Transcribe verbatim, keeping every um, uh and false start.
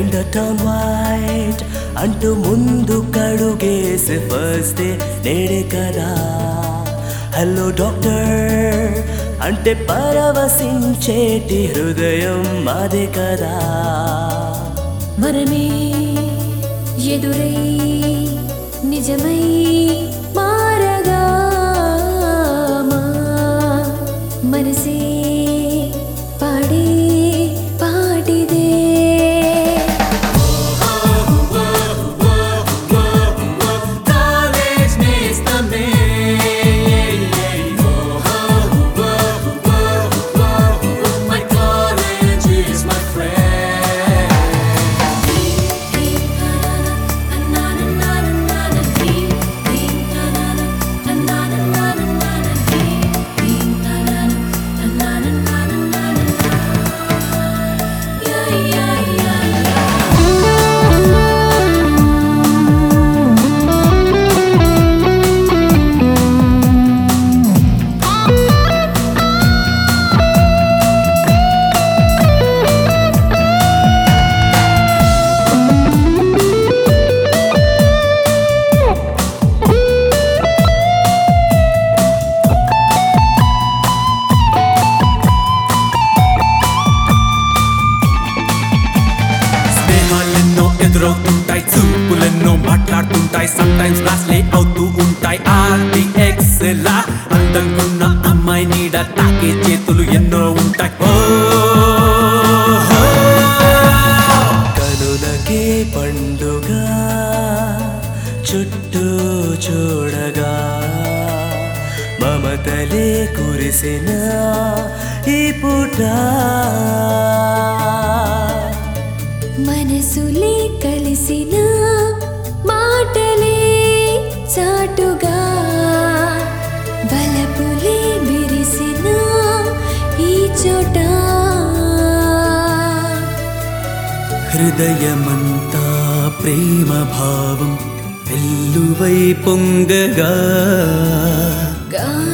kinda turn white అంటూ ముందు కడుగేసే first day నేడే కదా. హలో డాక్టర్ అంటే పరవశించేటి హృదయం మాదే కదా. మరమే ఎదురై నిజమై మారగా మా మనసే పాడే పాటిదే. ఎదురవుతుంటాయి చూపులెన్నో మాట్లాడుతుంటాయి సమ్టైమ్స్ లాస్ట్లే అవుతూ ఉంటాయి. ఆర్డిఎక్స్ లా అందంగున్న అమ్మాయి నీడ తాకే చేతులు ఎన్నో ఉంటాయి. కనులకే పండుగ చుట్టూ చూడగా మమతలే కురిసిన ఈ పూట మనసులే కలిసిన మాటలే చాటుగా బలపులే విరిసిన ఈ చోట హృదయమంతా ప్రేమ భావం వెల్లువై పొంగగా గా